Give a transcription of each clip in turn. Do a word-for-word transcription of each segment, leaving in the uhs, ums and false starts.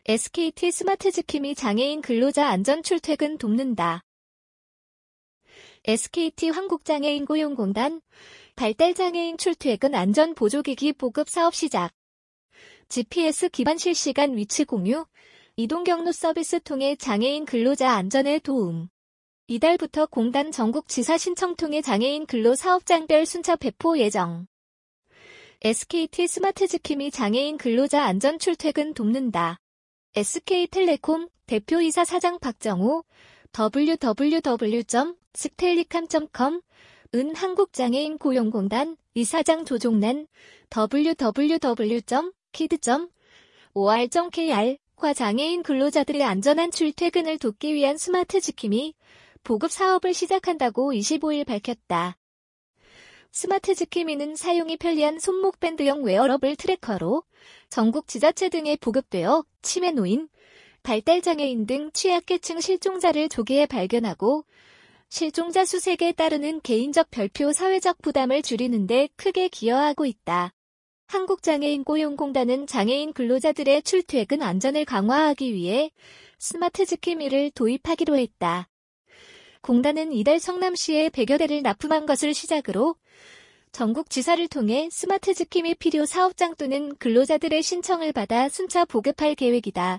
에스케이티 스마트지킴이 장애인 근로자 안전 출퇴근 돕는다. 에스케이티 한국장애인고용공단 발달장애인 출퇴근 안전보조기기 보급 사업 시작. 지피에스 기반 실시간 위치 공유, 이동 경로 서비스 통해 장애인 근로자 안전에 도움. 이달부터 공단 전국 지사 신청 통해 장애인 근로 사업장별 순차 배포 예정. 에스케이티 스마트지킴이 장애인 근로자 안전 출퇴근 돕는다. 에스케이텔레콤 대표이사 사장 박정호, 더블유 더블유 더블유 점 스텔리캄 점 컴, 은 한국장애인고용공단 이사장 조종란, 더블유 더블유 더블유 점 키드 점 오알 점 케이알, 과 장애인 근로자들의 안전한 출퇴근을 돕기 위한 스마트지킴이 보급 사업을 시작한다고 이십오일 밝혔다. 스마트지킴이는 사용이 편리한 손목밴드형 웨어러블 트래커로 전국 지자체 등에 보급되어 치매 노인, 발달장애인 등 취약계층 실종자를 조기에 발견하고 실종자 수색에 따르는 개인적 별표 사회적 부담을 줄이는 데 크게 기여하고 있다. 한국장애인고용공단은 장애인 근로자들의 출퇴근 안전을 강화하기 위해 스마트지킴이를 도입하기로 했다. 공단은 이달 성남시에 백여 대를 납품한 것을 시작으로 전국 지사를 통해 스마트지킴이 필요 사업장 또는 근로자들의 신청을 받아 순차 보급할 계획이다.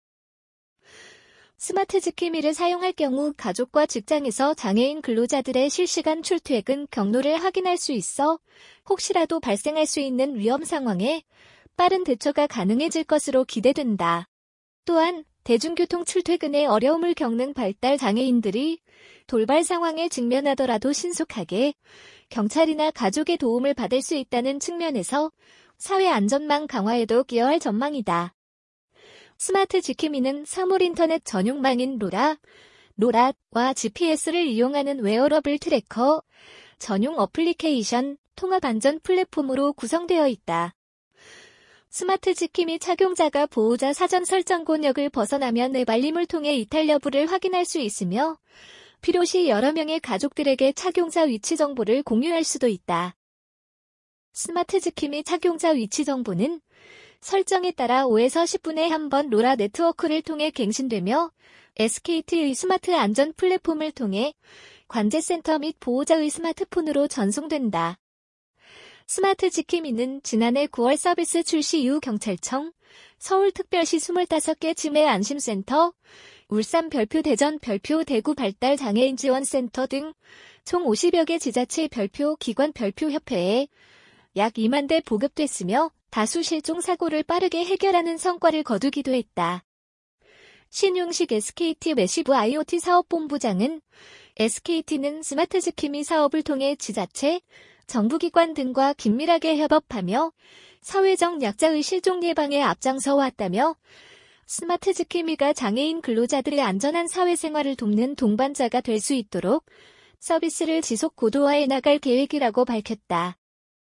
스마트지킴이를 사용할 경우 가족과 직장에서 장애인 근로자들의 실시간 출퇴근 경로를 확인할 수 있어 혹시라도 발생할 수 있는 위험 상황에 빠른 대처가 가능해질 것으로 기대된다. 또한 대중교통 출퇴근에 어려움을 겪는 발달 장애인들이 돌발 상황에 직면하더라도 신속하게 경찰이나 가족의 도움을 받을 수 있다는 측면에서 사회 안전망 강화에도 기여할 전망이다. 스마트지킴이는 사물 인터넷 전용망인 로라, 로라와 지피에스를 이용하는 웨어러블 트래커, 전용 어플리케이션, 통합 안전 플랫폼으로 구성되어 있다. 스마트지킴이 착용자가 보호자 사전 설정 권역을 벗어나면 앱 알림을 통해 이탈 여부를 확인할 수 있으며 필요시 여러 명의 가족들에게 착용자 위치 정보를 공유할 수도 있다. 스마트지킴이 착용자 위치 정보는 설정에 따라 오에서 십 분에 한 번 로라 네트워크를 통해 갱신되며 에스케이티의 스마트 안전 플랫폼을 통해 관제센터 및 보호자의 스마트폰으로 전송된다. 스마트지킴이는 지난해 구월 서비스 출시 이후 경찰청, 서울특별시 이십오 개 치매 안심센터, 울산 별표 대전 별표 대구 발달 장애인 지원센터 등 총 오십여 개 지자체 별표 기관 별표 협회에 약 이만 대 보급됐으며 다수 실종 사고를 빠르게 해결하는 성과를 거두기도 했다. 신용식 에스케이티 매시브 아이오티 사업본부장은 에스케이티는 스마트지킴이 사업을 통해 지자체, 정부기관 등과 긴밀하게 협업하며 사회적 약자의 실종 예방에 앞장서 왔다며 스마트지킴이가 장애인 근로자들의 안전한 사회생활을 돕는 동반자가 될 수 있도록 서비스를 지속 고도화해 나갈 계획이라고 밝혔다.